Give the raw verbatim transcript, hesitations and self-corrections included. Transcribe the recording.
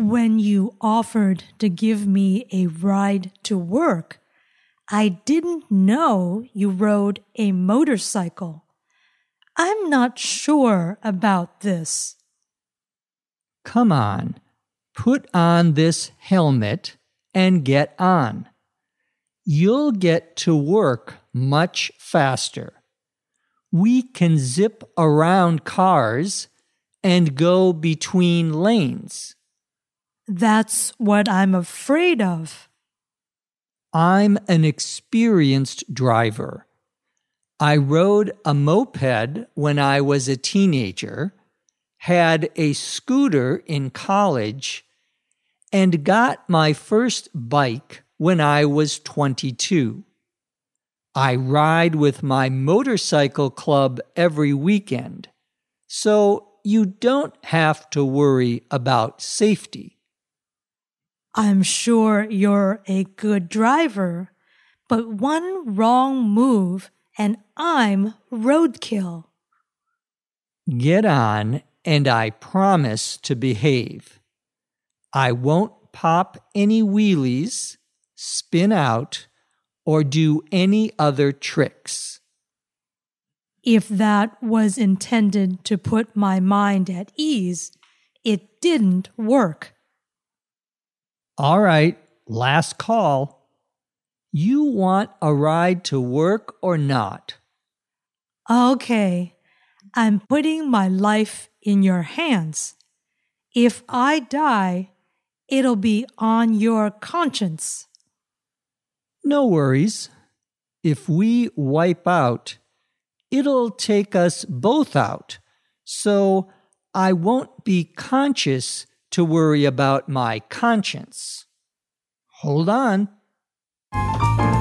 When you offered to give me a ride to work, I didn't know you rode a motorcycle. I'm not sure about this. Come on, put on this helmet and get on. You'll get to work much faster. We can zip around cars and go between lanes. That's what I'm afraid of. I'm an experienced driver. I rode a moped when I was a teenager, had a scooter in college, and got my first bike when I was twenty-two. I ride with my motorcycle club every weekend, so you don't have to worry about safety. I'm sure you're a good driver, but one wrong move and I'm roadkill. Get on, and I promise to behave. I won't pop any wheelies, spin out, or do any other tricks. If that was intended to put my mind at ease, it didn't work. All right, last call. You want a ride to work or not? Okay, I'm putting my life in your hands. If I die, it'll be on your conscience. No worries. If we wipe out, it'll take us both out, so I won't be conscious to worry about my conscience. Hold on,